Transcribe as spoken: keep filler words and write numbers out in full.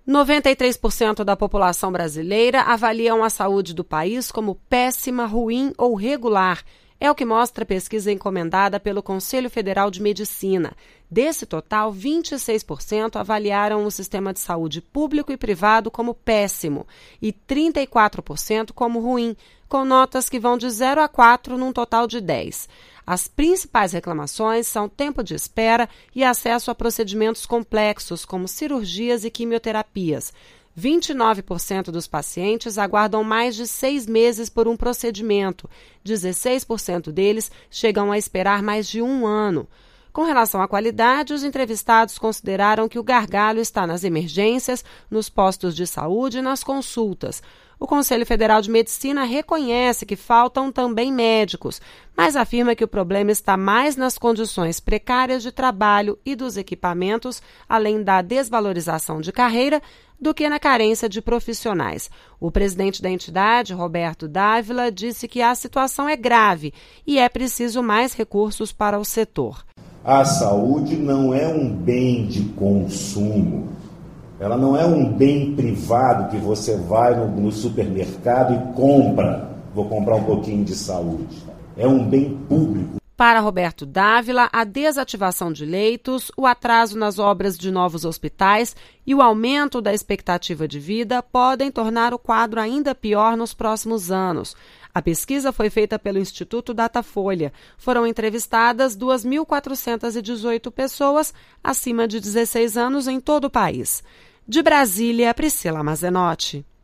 noventa e três por cento da população brasileira avaliam a saúde do país como péssima, ruim ou regular. É o que mostra a pesquisa encomendada pelo Conselho Federal de Medicina. Desse total, vinte e seis por cento avaliaram o sistema de saúde público e privado como péssimo e trinta e quatro por cento como ruim, com notas que vão de zero a quatro num total de dez. As principais reclamações são tempo de espera e acesso a procedimentos complexos, como cirurgias e quimioterapias. vinte e nove por cento dos pacientes aguardam mais de seis meses por um procedimento. dezesseis por cento deles chegam a esperar mais de um ano. Com relação à qualidade, os entrevistados consideraram que o gargalo está nas emergências, nos postos de saúde e nas consultas. O Conselho Federal de Medicina reconhece que faltam também médicos, mas afirma que o problema está mais nas condições precárias de trabalho e dos equipamentos, além da desvalorização de carreira, do que na carência de profissionais. O presidente da entidade, Roberto Dávila, disse que a situação é grave e é preciso mais recursos para o setor. A saúde não é um bem de consumo. Ela não é um bem privado que você vai no, no supermercado e compra. Vou comprar um pouquinho de saúde. É um bem público. Para Roberto Dávila, a desativação de leitos, o atraso nas obras de novos hospitais e o aumento da expectativa de vida podem tornar o quadro ainda pior nos próximos anos. A pesquisa foi feita pelo Instituto Datafolha. Foram entrevistadas duas mil quatrocentas e dezoito pessoas acima de dezesseis anos em todo o país. De Brasília, Priscila Mazenotti.